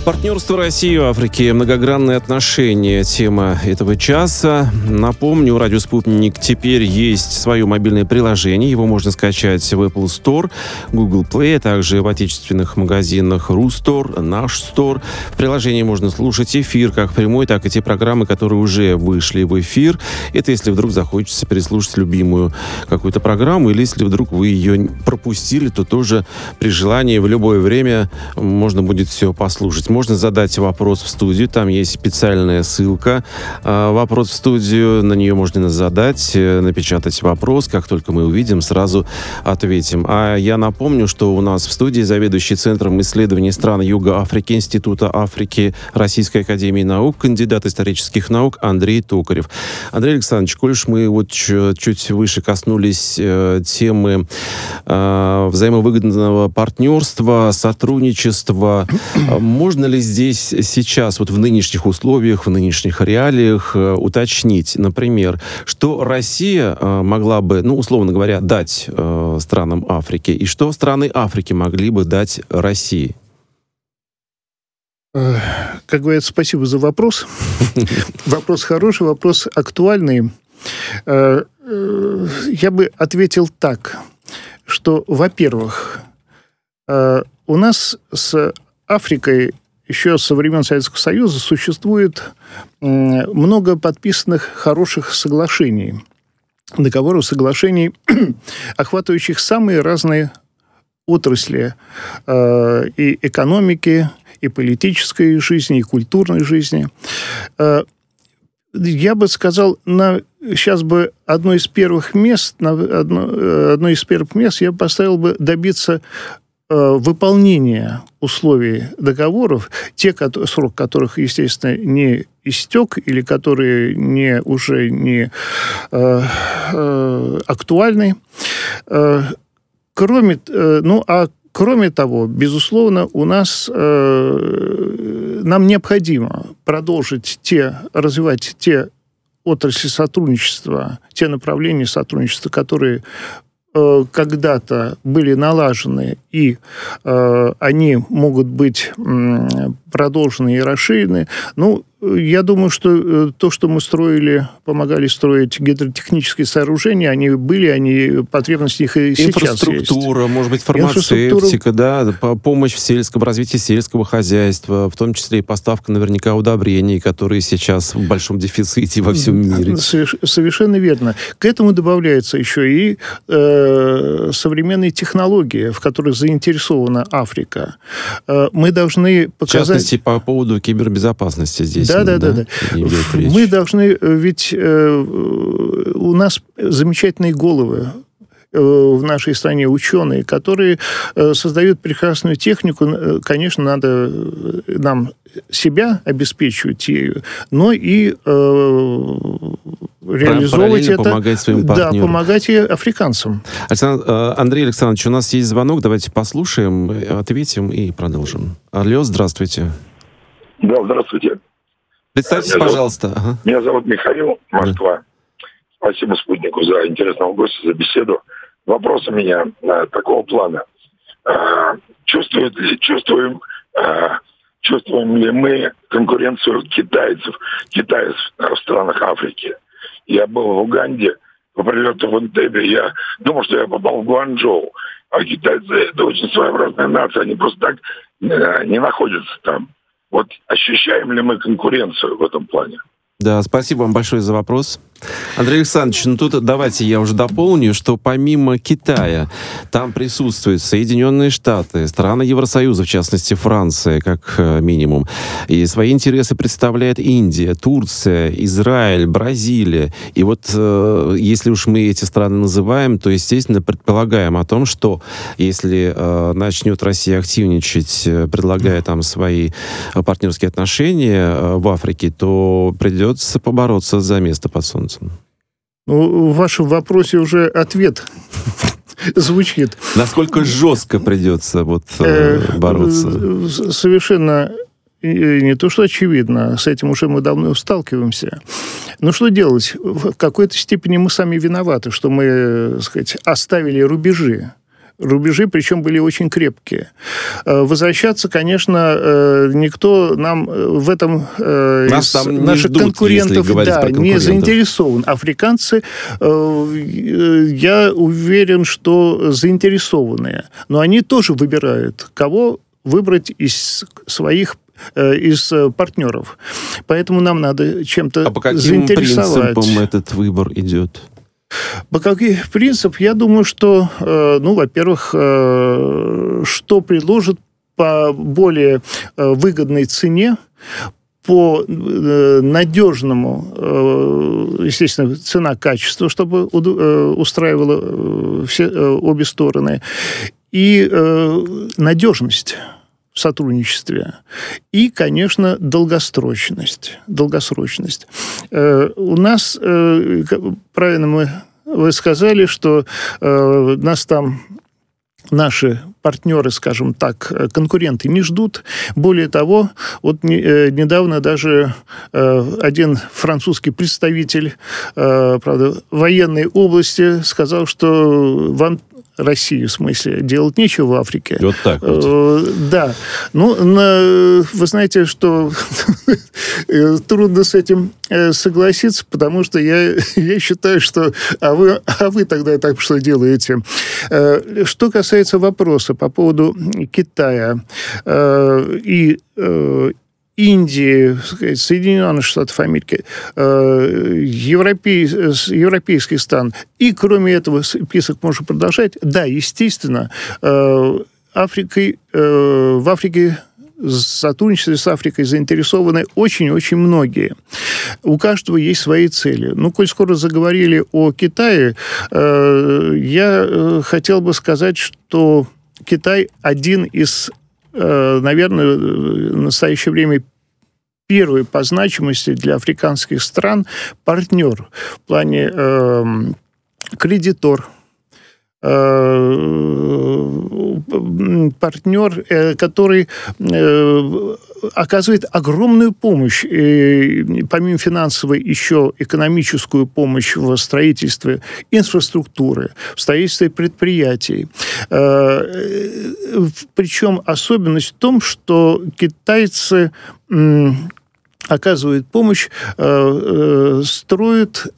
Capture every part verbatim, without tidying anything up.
Партнерство России и Африки. Многогранные отношения. Тема этого часа. Напомню, у «Радио Спутник» теперь есть свое мобильное приложение. Его можно скачать в Apple Store, Google Play, а также в отечественных магазинах Рустор, Наш Стор. В приложении можно слушать эфир как прямой, так и те программы, которые уже вышли в эфир. Это если вдруг захочется переслушать любимую какую-то программу, или если вдруг вы ее пропустили, то тоже при желании в любое время можно будет все послушать. Можно задать вопрос в студию, там есть специальная ссылка. Вопрос в студию, на нее можно задать, напечатать вопрос. Как только мы увидим, сразу ответим. А я напомню, что у нас в студии заведующий Центром исследований стран Юга Африки Института Африки Российской академии наук, кандидат исторических наук Андрей Токарев. Андрей Александрович, коль уж мы вот чуть выше коснулись э, темы э, взаимовыгодного партнерства, сотрудничества, можно ли здесь сейчас, вот в нынешних условиях, в нынешних реалиях э, уточнить, например, что Россия э, могла бы, ну, условно говоря, дать э, странам Африки, и что страны Африки могли бы дать России? Как говорят, спасибо за вопрос. Вопрос хороший, вопрос актуальный. Я бы ответил так, что, во-первых, у нас с Африкой еще со времен Советского Союза существует много подписанных хороших соглашений, договоров, соглашений, охватывающих самые разные отрасли и экономики, и политической жизни, и культурной жизни. Я бы сказал, на, сейчас бы одно из первых мест, на, одно, одно из первых мест я поставил бы добиться выполнения условий договоров, те, которые, срок которых, естественно, не истек или которые не, уже не э, э, актуальны. Э, кроме, э, ну, а кроме того, безусловно, у нас э, нам необходимо продолжить те, развивать те отрасли сотрудничества, те направления сотрудничества, которые когда-то были налажены, и э, они могут быть э, продолжены и расширены. Ну, я думаю, что э, то, что мы строили, помогали строить гидротехнические сооружения, они были, они, потребности их и сейчас есть. Инфраструктура, может быть, фармацевтика, да, помощь в сельском развитии сельского хозяйства, в том числе и поставка наверняка удобрений, которые сейчас в большом дефиците во всем мире. Совершенно верно. К этому добавляется еще и э, современные технологии, в которых заинтересована Африка. Мы должны показать... В частности, по поводу кибербезопасности здесь. Да, да, да. да. Мы должны... Ведь э, у нас замечательные головы в нашей стране, ученые, которые создают прекрасную технику. Конечно, надо нам себя обеспечивать ею, но и э, реализовывать это. Помогать своим партнерам. Да, помогать и африканцам. Александр, Андрей Александрович, у нас есть звонок. Давайте послушаем, ответим и продолжим. Алло, здравствуйте. Да, здравствуйте. Представьтесь, меня пожалуйста. Зовут, ага. Меня зовут Михаил, Москва. Да. Спасибо «Спутнику» за интересного гостя, за беседу. Вопрос у меня а, такого плана. А, чувствует ли, чувствуем, а, чувствуем ли мы конкуренцию китайцев, китайцев в странах Африки? Я был в Уганде, по прилету в Энтебе, я думал, что я попал в Гуанчжоу. А китайцы — это очень своеобразная нация, они просто так не, не находятся там. Вот ощущаем ли мы конкуренцию в этом плане? Да, спасибо вам большое за вопрос. Андрей Александрович, ну тут давайте я уже дополню, что помимо Китая там присутствуют Соединенные Штаты, страны Евросоюза, в частности Франция, как минимум. И свои интересы представляет Индия, Турция, Израиль, Бразилия. И вот э, если уж мы эти страны называем, то, естественно, предполагаем о том, что если э, начнет Россия активничать, предлагая там свои партнерские отношения э, в Африке, то придется побороться за место под солнцем. Ну, в вашем вопросе уже ответ звучит. Насколько жестко придется вот, э, бороться? Совершенно не то, что очевидно. С этим уже мы давно сталкиваемся. Но что делать? В какой-то степени мы сами виноваты, что мы, так сказать, оставили рубежи рубежи, причем были очень крепкие. Возвращаться, конечно, никто нам в этом Нас из там не наших ждут, конкурентов, да, не заинтересован. Африканцы, я уверен, что заинтересованные. Но они тоже выбирают, кого выбрать из своих из партнеров. Поэтому нам надо чем-то а по каким заинтересовать. принципам этот выбор идет? По каким принципам? Я думаю, что, ну, во-первых, что предложат по более выгодной цене, по надежному, естественно, цена-качество, чтобы устраивала все, обе стороны, и надежность в сотрудничестве. И, конечно, долгосрочность. Долгосрочность. У нас, правильно мы, вы сказали, что нас там наши партнеры, скажем так, конкуренты не ждут. Более того, вот недавно даже один французский представитель, правда, военной области сказал, что вам, России, в смысле, делать нечего в Африке. Вот так вот. Да. Ну, на, вы знаете, что трудно с этим согласиться, потому что я, я считаю, что... А вы, а вы тогда так что делаете? Что касается вопроса по поводу Китая и Индии, Соединенных Штатов Америки, Европей, европейский стран. И, кроме этого, список можно продолжать. Да, естественно, Африкой, в Африке в сотрудничестве с Африкой заинтересованы очень-очень многие. У каждого есть свои цели. Ну, коль скоро заговорили о Китае, я хотел бы сказать, что Китай один из, наверное, в настоящее время первый по значимости для африканских стран партнер в плане э, кредитор, партнер, который оказывает огромную помощь, помимо финансовой, еще экономическую помощь в строительстве инфраструктуры, в строительстве предприятий. Причем особенность в том, что китайцы оказывают помощь, строят,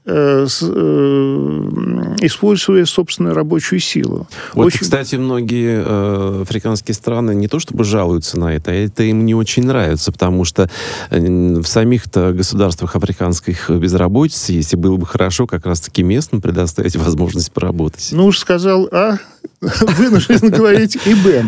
используя собственную рабочую силу. Вот, очень... кстати, многие э, африканские страны не то чтобы жалуются на это, а это им не очень нравится, потому что в самих-то государствах африканских безработица есть, и было бы хорошо как раз-таки местным предоставить возможность поработать. Ну уж сказал А, вынужден говорить и Б.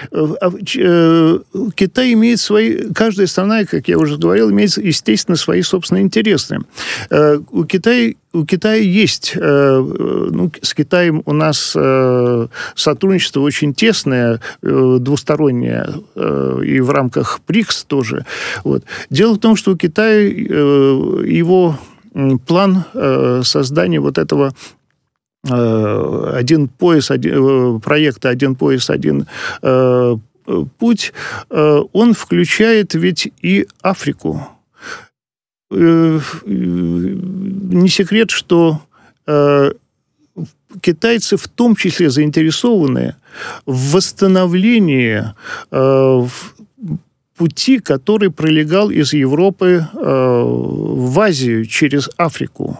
Китай имеет свои... Каждая страна, как я уже говорил, имеет, естественно, свои собственные интересы. У Китая, у Китая есть... Ну, с Китаем у нас сотрудничество очень тесное, двустороннее, и в рамках БРИКС тоже. Вот. Дело в том, что у Китая его план создания вот этого один пояс, один, проекта «Один пояс, один э, путь», э, он включает ведь и Африку. Э, не секрет, что э, китайцы в том числе заинтересованы в восстановлении э, пути, который пролегал из Европы э, в Азию через Африку.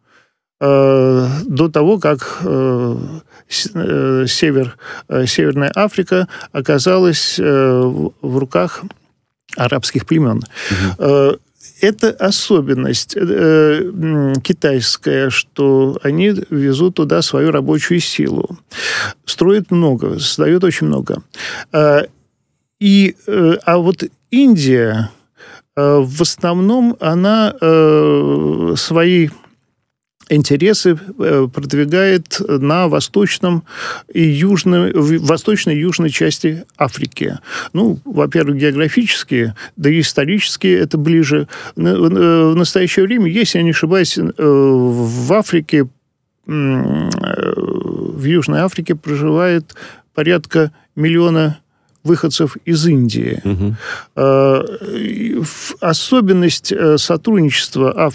До того, как э, север, э, Северная Африка оказалась э, в руках арабских племен. Угу. Это особенность э, китайская, что они везут туда свою рабочую силу. Строят много, создают очень много. И, а вот Индия, в основном, она э, свои... интересы продвигает на восточном и южном, восточной и южной части Африки. Ну, во-первых, географически, да и исторически это ближе. В настоящее время, если я не ошибаюсь, в Африке, в Южной Африке проживает порядка миллиона выходцев из Индии. Угу. Особенность сотрудничества,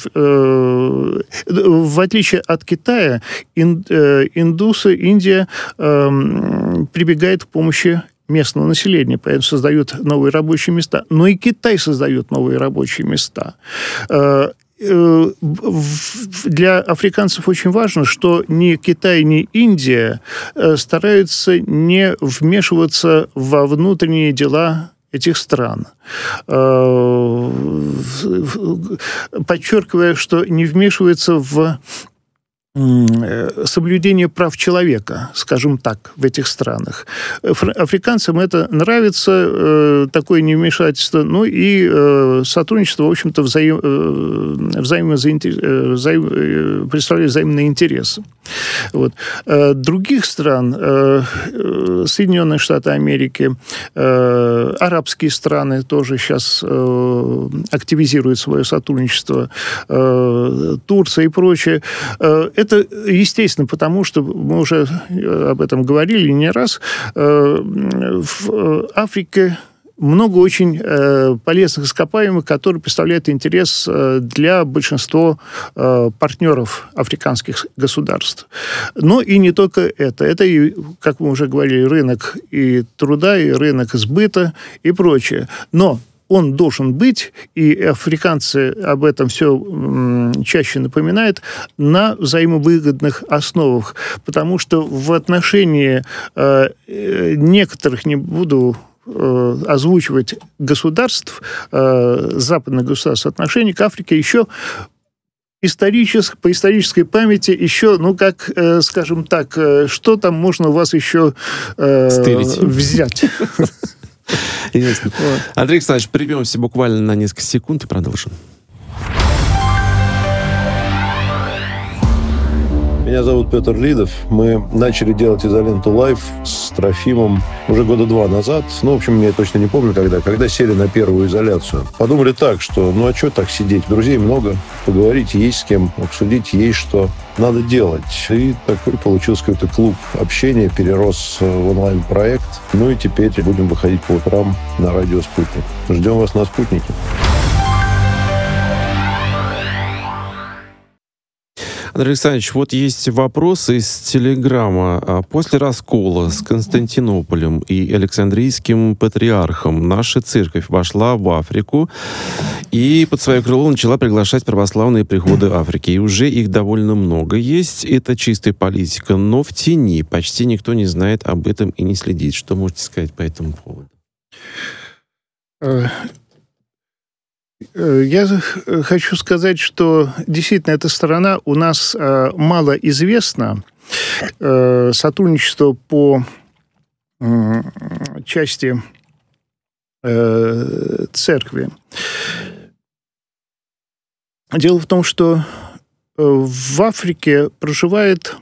в отличие от Китая, индусы, Индия прибегает к помощи местного населения, поэтому создают новые рабочие места. Но и Китай создает новые рабочие места. Для африканцев очень важно, что ни Китай, ни Индия стараются не вмешиваться во внутренние дела этих стран, подчеркивая, что не вмешивается в соблюдение прав человека, скажем так, в этих странах. Африканцам это нравится, такое невмешательство, ну и сотрудничество, в общем-то, взаим, взаимо, взаим, представляет взаимные интересы. Вот. Других стран, Соединенные Штаты Америки, арабские страны тоже сейчас активизируют свое сотрудничество, Турция и прочее. Это естественно, потому что мы уже об этом говорили не раз. В Африке много очень полезных ископаемых, которые представляют интерес для большинства партнеров африканских государств. Но и не только это. Это, и, как мы уже говорили, рынок и труда, и рынок сбыта, и прочее. Но он должен быть, и африканцы об этом все чаще напоминают, на взаимовыгодных основах. Потому что в отношении э, некоторых, не буду э, озвучивать, государств, э, западных государств, отношений к Африке еще исторически, по исторической памяти еще, ну, как, э, скажем так, э, что там можно у вас еще э, взять? Интересно. Вот. Андрей Александрович, прервемся буквально на несколько секунд и продолжим. Меня зовут Петр Лидов. Мы начали делать «Изоленту Лайв» с Трофимом уже года два назад. Ну, в общем, я точно не помню, когда. Когда сели на первую изоляцию. Подумали так, что ну а что так сидеть? Друзей много, поговорить есть с кем, обсудить есть что. Надо делать. И такой получился какой-то клуб общения, перерос в онлайн-проект. Ну и теперь будем выходить по утрам на радио «Спутник». Ждем вас на «Спутнике». Андрей Александрович, вот есть вопрос из Телеграма. После раскола с Константинополем и Александрийским патриархом наша церковь вошла в Африку и под свое крыло начала приглашать православные приходы Африки. И уже их довольно много есть. Это чистая политика, но в тени. Почти никто не знает об этом и не следит. Что можете сказать по этому поводу? Я хочу сказать, что действительно эта сторона у нас мало известна. Сотрудничество по части церкви. Дело в том, что в Африке проживает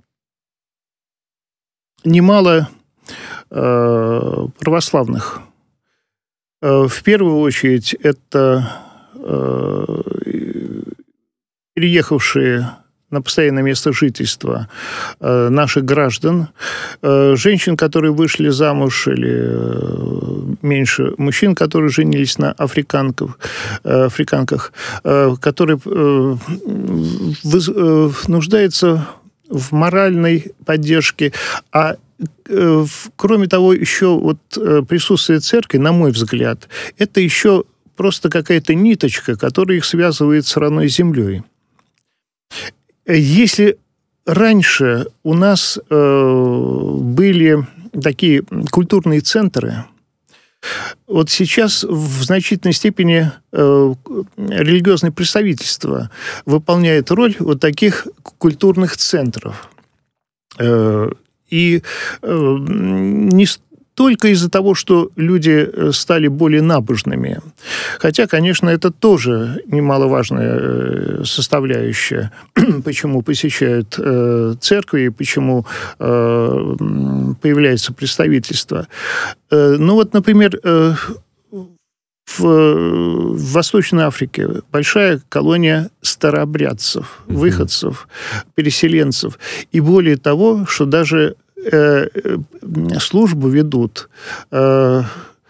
немало православных. В первую очередь, это э, переехавшие на постоянное место жительства э, наших граждан, э, женщин, которые вышли замуж, или э, меньше мужчин, которые женились на африканках, э, африканках э, которые э, воз, э, нуждаются в моральной поддержке, а кроме того, еще вот присутствие церкви, на мой взгляд, это еще просто какая-то ниточка, которая их связывает с родной землей. Если раньше у нас э, были такие культурные центры, вот сейчас в значительной степени э, религиозное представительство выполняет роль вот таких культурных центров. Э, И э, не только из-за того, что люди стали более набожными. Хотя, конечно, это тоже немаловажная составляющая, почему посещают э, церкви, почему э, появляется представительство. Э, ну вот, например, э, в, в Восточной Африке большая колония старообрядцев, выходцев, переселенцев. И более того, что даже э, службу ведут э,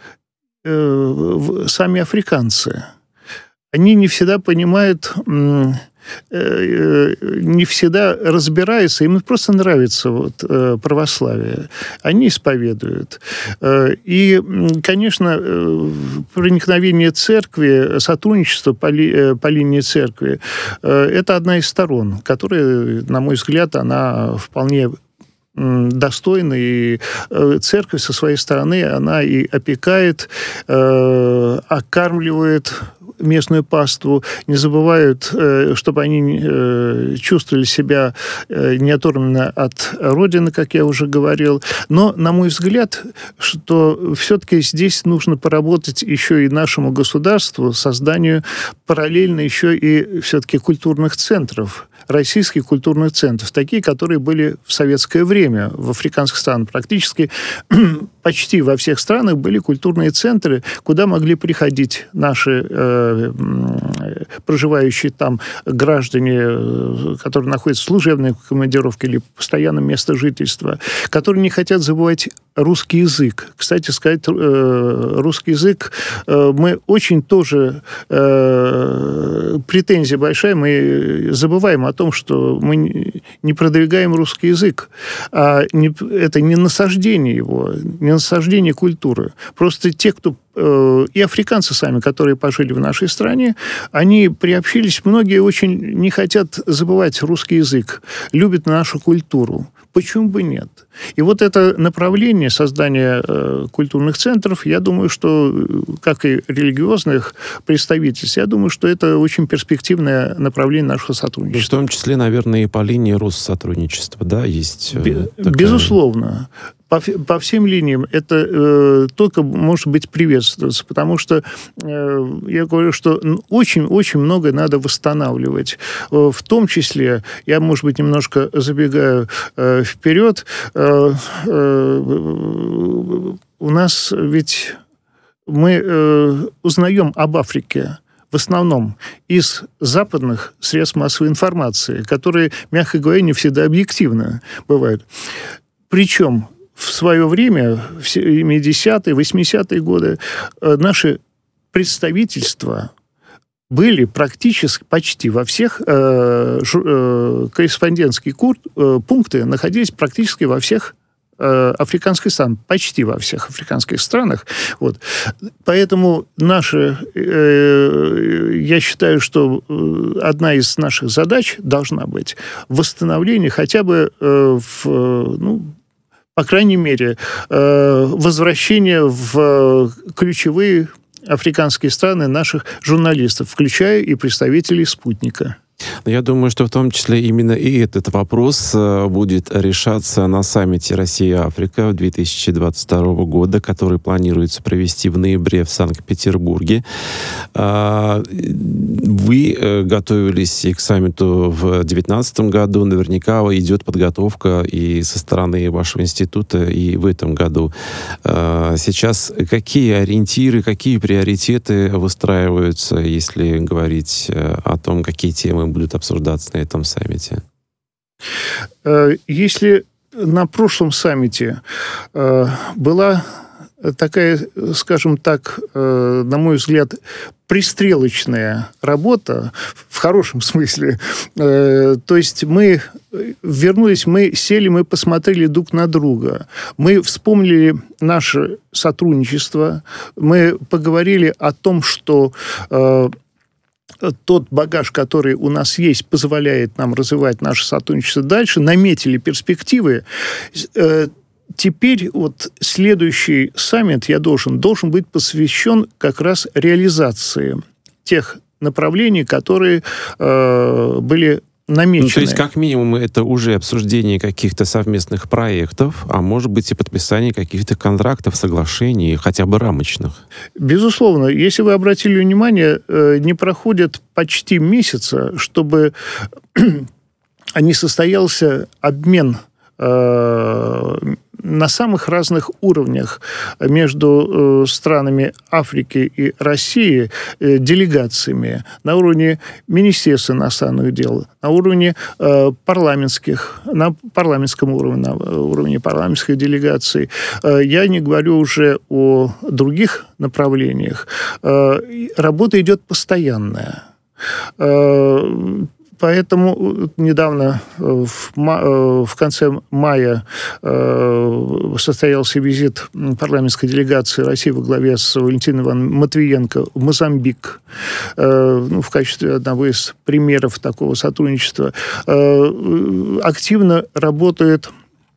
э, сами африканцы. Они не всегда понимают, э, э, не всегда разбираются, им просто нравится вот, э, православие. Они исповедуют. Э, и, конечно, э, проникновение церкви, сотрудничество по, ли, э, по линии церкви, э, это одна из сторон, которая, на мой взгляд, она вполне достойна, и церковь со своей стороны, она и опекает, э, окармливает местную паству, не забывают, э, чтобы они э, чувствовали себя э, не оторванно от Родины, как я уже говорил. Но, на мой взгляд, что все-таки здесь нужно поработать еще и нашему государству, созданию параллельно еще и все-таки культурных центров, российских культурных центров, такие, которые были в советское время в африканских странах. Практически почти во всех странах были культурные центры, куда могли приходить наши э, проживающие там граждане, которые находятся в служебной командировке или постоянном месте жительства, которые не хотят забывать русский язык. Кстати сказать, э, русский язык э, мы очень тоже э, претензия большая, мы забываем о том, что мы не продвигаем русский язык, а не, это не насаждение его, не насаждение культуры. Просто те, кто э, и африканцы сами, которые пожили в нашей стране, они приобщились, многие очень не хотят забывать русский язык, любят нашу культуру. Почему бы нет? И вот это направление создания э, культурных центров, я думаю, что, как и религиозных представительств, я думаю, что это очень перспективное направление нашего сотрудничества. В том числе, наверное, и по линии Россотрудничества, да, есть? Э, такая... Безусловно. По, по всем линиям это э, только может быть приветствоваться, потому что э, я говорю, что очень-очень многое надо восстанавливать. Э, в том числе, я, может быть, немножко забегаю э, вперед, э, э, у нас ведь мы э, узнаем об Африке в основном из западных средств массовой информации, которые, мягко говоря, не всегда объективно бывают. Причем в свое время, в семидесятые, восьмидесятые годы, наши представительства были практически, почти во всех э, э, корреспондентские кур, э, пункты находились практически во всех э, африканских странах, почти во всех африканских странах. Вот. Поэтому наши, э, я считаю, что одна из наших задач должна быть восстановление хотя бы э, в, ну, по крайней мере, возвращение в ключевые африканские страны наших журналистов, включая и представителей «Спутника». Я думаю, что в том числе именно и этот вопрос будет решаться на саммите Россия-Африка две тысячи двадцать второго года, который планируется провести в ноябре в Санкт-Петербурге. Вы готовились и к саммиту в две тысячи девятнадцатом году. Наверняка идет подготовка и со стороны вашего института, и в этом году. Сейчас какие ориентиры, какие приоритеты выстраиваются, если говорить о том, какие темы будут обсуждаться на этом саммите? Если на прошлом саммите была такая, скажем так, на мой взгляд, пристрелочная работа, в хорошем смысле, то есть мы вернулись, мы сели, мы посмотрели друг на друга, мы вспомнили наше сотрудничество, мы поговорили о том, что тот багаж, который у нас есть, позволяет нам развивать наше сотрудничество дальше, наметили перспективы. Теперь вот следующий саммит я должен, должен быть посвящен как раз реализации тех направлений, которые э, были намечены. Ну, то есть, как минимум, это уже обсуждение каких-то совместных проектов, а может быть и подписание каких-то контрактов, соглашений, хотя бы рамочных. Безусловно. Если вы обратили внимание, не проходит почти месяца, чтобы не состоялся обмен на самых разных уровнях между странами Африки и России делегациями на уровне Министерства иностранных дел, на уровне парламентских, на парламентском уровне, на уровне парламентских делегаций. Я не говорю уже о других направлениях. Работа идет постоянная. Поэтому недавно, в, в конце мая, состоялся визит парламентской делегации России во главе с Валентином Ивановичем Матвиенко в Мозамбик, ну, в качестве одного из примеров такого сотрудничества. Активно работают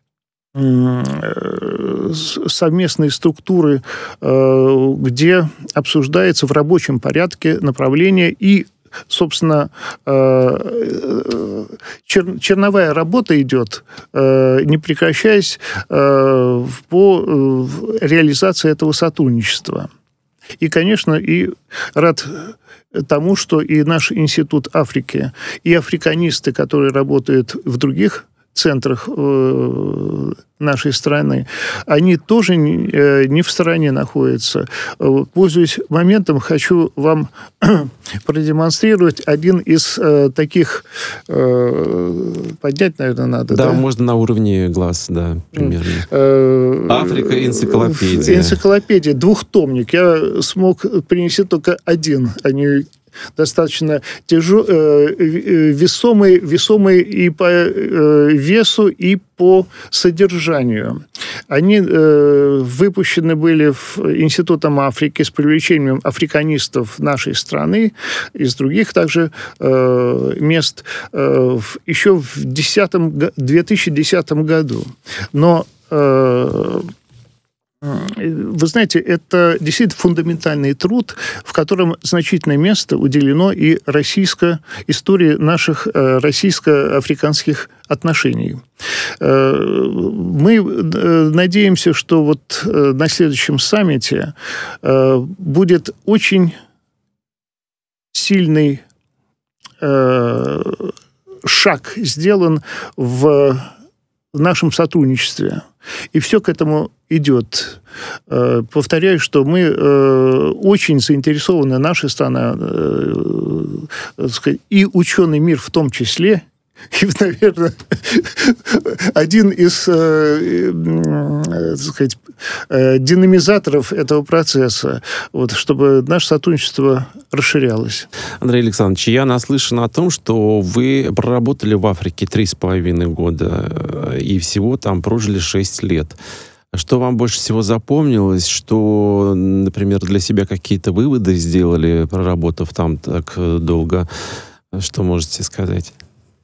совместные структуры, где обсуждается в рабочем порядке направление и, собственно, чер, черновая работа идет, не прекращаясь, по реализации этого сотрудничества. И, конечно, и рад тому, что и наш Институт Африки, и африканисты, которые работают в других центрах нашей страны, они тоже не в стороне находятся. Пользуясь моментом, хочу вам продемонстрировать один из таких... Поднять, наверное, надо, да? Да, можно на уровне глаз, да, примерно. Африка, энциклопедия. Энциклопедия, двухтомник. Я смог принести только один, они... достаточно тяжел, весомый, весомый и по весу, и по содержанию. Они выпущены были в Институтом Африки с привлечением африканистов нашей страны, из других также мест, еще в две тысячи десятом году. Но вы знаете, это действительно фундаментальный труд, в котором значительное место уделено и российской истории наших российско-африканских отношений. Мы надеемся, что вот на следующем саммите будет очень сильный шаг сделан в нашем сотрудничестве. И все к этому идет. Повторяю, что мы очень заинтересованы, наша страна, и ученый мир в том числе, и, наверное, один из, так сказать, динамизаторов этого процесса, вот, чтобы наше сотрудничество расширялось. Андрей Александрович, я наслышан о том, что вы проработали в Африке три с половиной года и всего там прожили шесть лет. Что вам больше всего запомнилось? Что, например, для себя какие-то выводы сделали, проработав там так долго? Что можете сказать?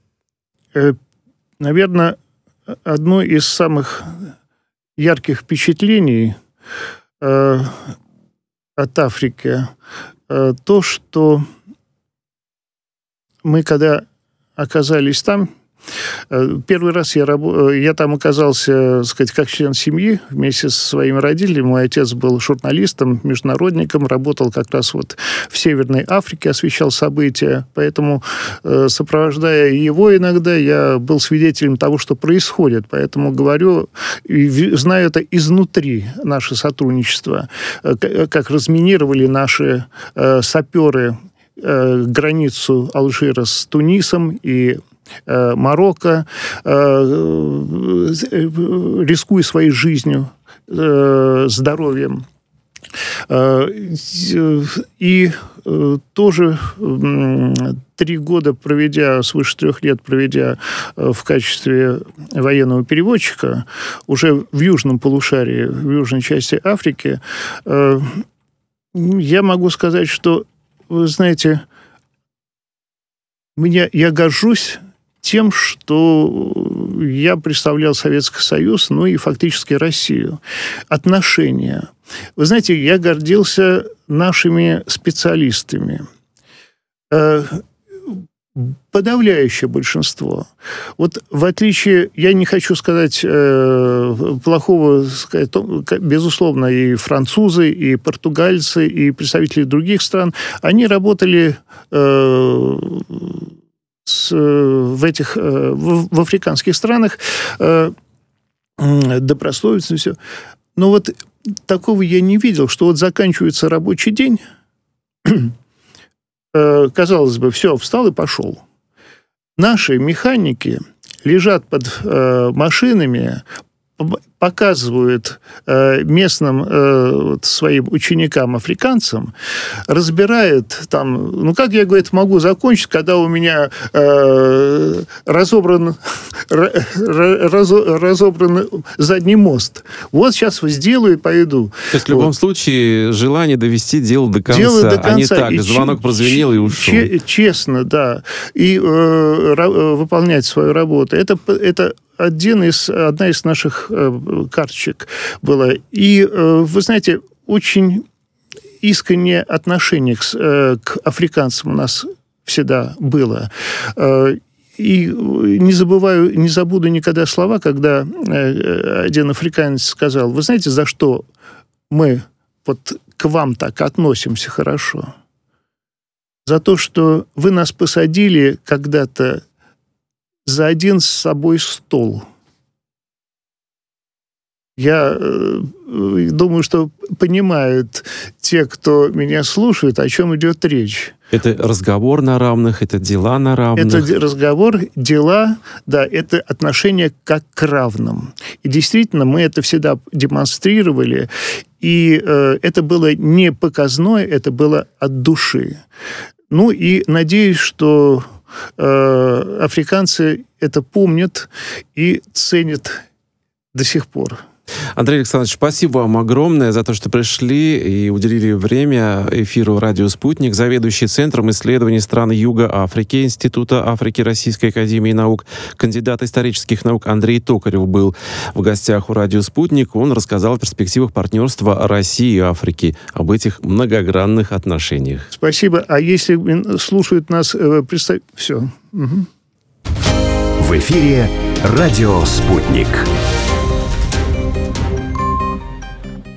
Наверное, одно из самых ярких впечатлений э, от Африки э, то, что мы, когда оказались там, первый раз я, раб... я там оказался, так сказать, как член семьи вместе со своими родителями. Мой отец был журналистом, международником, работал как раз вот в Северной Африке, освещал события. Поэтому, сопровождая его иногда, я был свидетелем того, что происходит. Поэтому говорю, и знаю это изнутри, наше сотрудничество, как разминировали наши саперы границу Алжира с Тунисом и Марокко, рискуя своей жизнью, здоровьем. И тоже три года проведя, свыше трех лет проведя в качестве военного переводчика, уже в южном полушарии, в южной части Африки, я могу сказать, что, вы знаете, меня, я горжусь тем, что я представлял Советский Союз, ну и фактически Россию. Отношения. Вы знаете, я гордился нашими специалистами. Подавляющее большинство. Вот в отличие, я не хочу сказать э, плохого, сказать, безусловно, и французы, и португальцы, и представители других стран, они работали э, с, в этих, в, в африканских странах э, добросовестно все. Но вот такого я не видел, что вот заканчивается рабочий день, казалось бы, все, встал и пошел. Наши механики лежат под э, машинами, показывают э, местным э, вот, своим ученикам-африканцам, разбирают там, ну, как я, говорит, могу закончить, когда у меня э, разобран, раз, разобран задний мост. Вот сейчас сделаю и пойду. То есть в любом вот. случае желание довести дело до конца, дело до конца. А не так, и звонок ч- прозвенел и ушел. Ч- честно, да. И э, ра- выполнять свою работу. Это, это Один из, одна из наших э, карточек была. И, э, вы знаете, очень искреннее отношение к, э, к африканцам у нас всегда было. Э, и не забываю, не забуду никогда слова, когда э, один африканец сказал: вы знаете, за что мы вот к вам так относимся хорошо? За то, что вы нас посадили когда-то за один с собой стол. Я э, думаю, что понимают те, кто меня слушает, о чем идет речь. Это разговор на равных, это дела на равных. Это разговор, дела, да, это отношение как к равным. И действительно, мы это всегда демонстрировали, и э, это было не показное, это было от души. Ну и надеюсь, что э, африканцы это помнят и ценят до сих пор. Андрей Александрович, спасибо вам огромное за то, что пришли и уделили время эфиру «Радио Спутник». Заведующий Центром исследований стран Юга Африки Института Африки Российской академии наук, кандидат исторических наук Андрей Токарев был в гостях у «Радио Спутник». Он рассказал о перспективах партнерства России и Африки, об этих многогранных отношениях. Спасибо. А если слушают нас... Представь... Все. Угу. В эфире «Радио Спутник».